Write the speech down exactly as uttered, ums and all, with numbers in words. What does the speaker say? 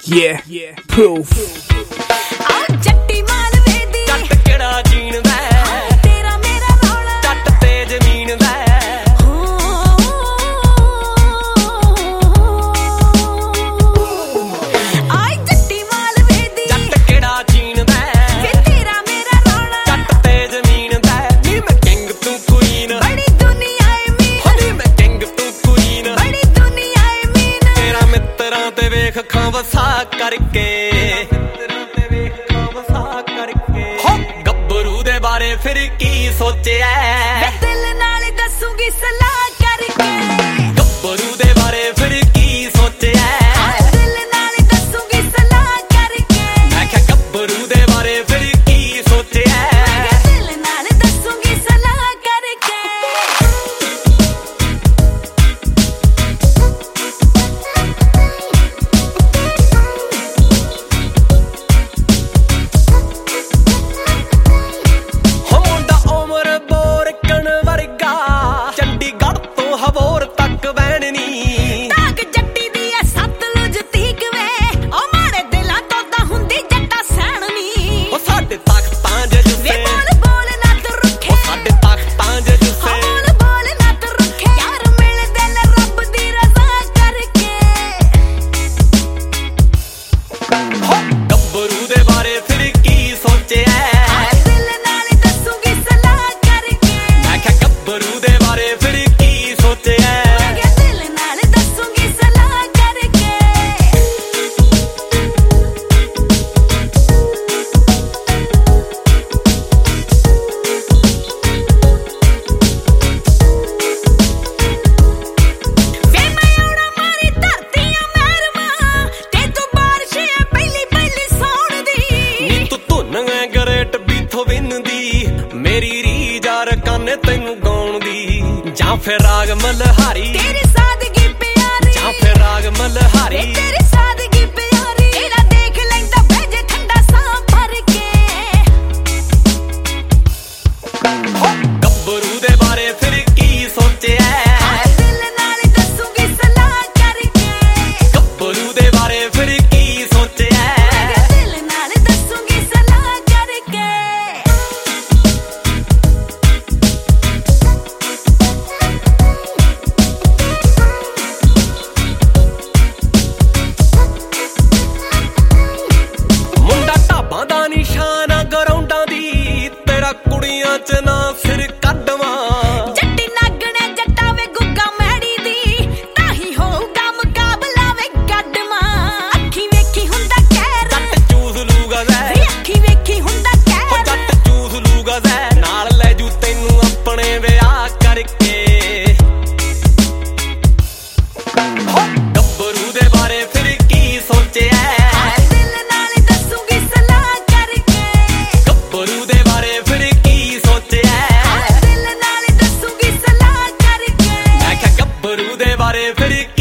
Yeah, yeah, proof. ਵਸਾ ਕਰਕੇ ਹੋ ਗੱਭਰੂ ਦੇ ਬਾਰੇ ਫਿਰ ਕੀ ਸੋਚਿਆ ਮੈਂ ਦਿਲ ਨਾਲ ਦੱਸੂਗੀ ਸਲਾਹ ਕਰਕੇ ਗੱਭਰੂ ਦੇ ਬਾਰੇ ਫਿਰ ਕੀ ਸੋਚਿਆ ਦਿਲ ਨਾਲ ਦੱਸੂਗੀ ਸਲਾਹ ਕਰਕੇ ਮੈਂ ਕਿਹਾ ਗੱਭਰੂ ਦੇ ਬਾਰੇ ਫਿਰ ਕੀ ਸੋਚਿਆ ਦਿਲ ਨਾਲ ਦੱਸੂਗੀ ਸਲਾਹ ਕਰਕੇ ਗੱਭਰੂ ਦੇ ਬਾਰੇ ਫਿਰ ਕੀ ਸੋਚਿਆ ਦਿਲ ਨਾਲ ਦੱਸੂਗੀ ਸਲਾਹ ਕਰਕੇ ਮੈਂ ਕਿਹਾ ਗੱਭਰੂ ਦੇ ਬਾਰੇ ਫਿਰ ਕੀ ਸੋਚਿਆ ਦਿਲ ਨਾਲ ਦੱਸੂਗੀ ਸਲਾਹ ਕਰਕੇ ਵੇ ਮੈਂ ਆਉਣਾ ਮਾਰੀ ਧਰਤੀਆਂ ਮਹਿਰਮਾ ਤੇ ਤੂੰ ਬਾਰਿਸ਼ ਹੈ ਪਹਿਲੀ ਪਹਿਲੀ ਸੌਣ ਦੀ ਨੀ ਤੂੰ ਧੁਨ ਐ ਗਰੇਟ ਬੀਥੋ ਵਿੰਦੀ ਮੇਰੀ ਰੀਜਾ ਰਕਾਨੇ ਤੈਨੂੰ ਗਾਉਣ ਦੀ ਜਾਂ ਫਿਰ ਰਾਗ ਮਲਹਾਰੀ ਤੇਰੀ ਸਾਦਗੀ ਪਿਆਰੀ ਜਾਂ ਫਿਰ ਰਾਗ ਮਲਹਾਰੀ ਤੇਰੀ ਸਾਦਗੀ ਪਿਆਰੀ ਇਹਦਾ ਦੇਖ ਲੈਂਦਾ ਭੇਜੇ ਠੰਡਾ ਸਾਹ ਭਰ ਕੇ ਗੱਭਰੂ ਦੇ ਬਾਰੇ ਫਿਰ ਕੀ ਸੋਚਿਆ ਦਿਲ ਨਾਲ ਦੱਸੂਗੀ ਸਲਾਹ ਕਰਕੇ ਗੱਭਰੂ ਦੇ ਬਾਰੇ ਫਿਰ ਕੀ ਸੋਚਿਆ ਦਿਲ ਨਾਲ ਦੱਸੂਗੀ ਸਲਾਹ ਕਰਕੇ ਮੁੰਡਾ ਢਾਬਾਂ ਦਾ ਨਿਸ਼ਾਨ ਆ ਗਰਾਊਂਡਾਂ ਦੀ ਤੇਰਾ ਕੁੜੀਆਂ ਚ ਨਾ ਫਿਰ ਕੱਢਵਾਂ ਜੱਟੀ ਨਾਗਣੇ ਜੱਟਾ ਵੇ ਗੁੱਗਾ ਮੈੜੀ ਦੀ ਤਾਂ ਹੀ ਹੋਊਗਾ ਮੁਕਾਬਲਾ ਵੇ ਗੱਡਵਾਂ ਅੱਖੀ ਵੇਖੀ ਹੁੰਦਾ ਕਹਿਰ ਜੱਟ ਚੂਸ ਲੂਗਾ ਜ਼ੈ ਵੇ ਅੱਖੀ ਵੇਖੀ ਹੁੰਦਾ ਉਹ ਕਹਿਰ ਜੱਟ ਚੂਸ ਲੂਗਾ ਜ਼ੈ ਨਾਲ ਲੈ ਜੂ ਤੈਨੂੰ ਆਪਣੇ ਵਿਆਹ ਕਰਕੇ ਹੋ ਗੱਭਰੂ ਦੇ ਬਾਰੇ ਫਿਰ ਕੀ ਸੋਚਿਆ ਦਿਲ ਨਾਲ ਦੱਸੂਗੀ ਸਲਾਹ ਕਰਕੇ ਗੱਭਰੂ ਦੇ ਬਾਰੇ ਫਿਰ ਕੀ ਸੋਚਿਆ ਦਿਲ ਨਾਲ ਦੱਸੂਗੀ ਸਲਾਹ ਕਰਕੇ ਮੈਂ ਕਿਹਾ ਗੱਭਰੂ ਦੇ ਬਾਰੇ ਫਿਰ